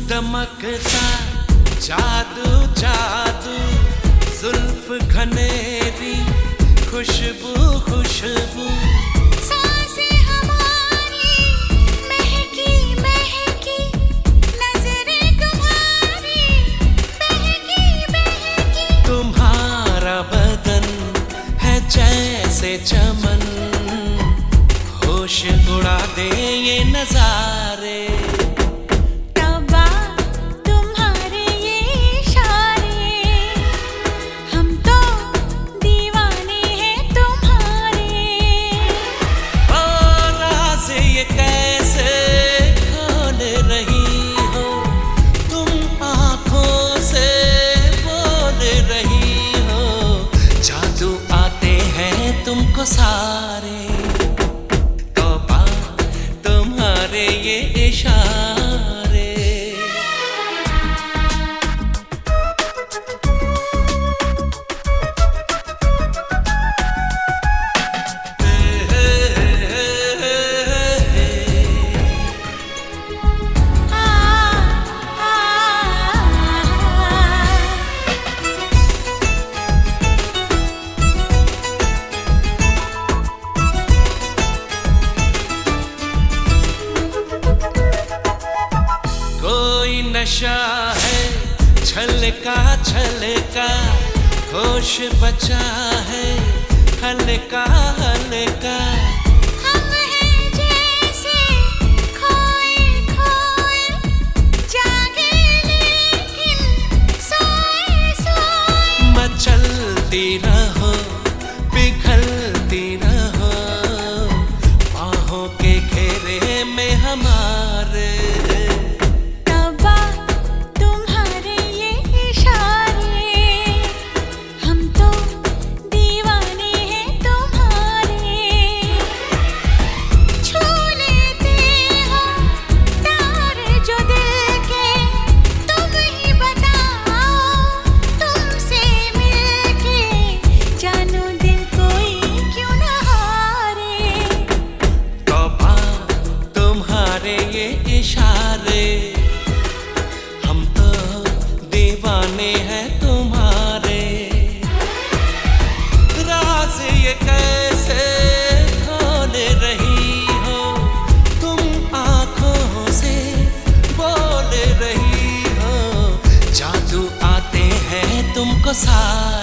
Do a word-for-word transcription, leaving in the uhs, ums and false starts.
दमकता जादू जादू, जुल्फ घनेरी, खुशबू खुशबू, सांसें हमारी महकी महकी, नजरें तुम्हारी बहकी बहकी। तुम्हारा बदन है जैसे चमन, होश उड़ा दे ये नजारे। तुमको सारे तौबा तुम्हारे ये इशारे। नशा है छलका छलका, होश बचा है हल्का हल्का। हम हैं जैसे खोए खोए, जागे लेकिन सोए सोए। मचलती रहो पिघलती रहो, बाहों के घेरे में हमारे। इशारे हम तो दीवाने हैं तुम्हारे। राज ये कैसे खोल रही हो तुम, आंखों से बोल रही हो, जादू आते हैं तुमको सारे।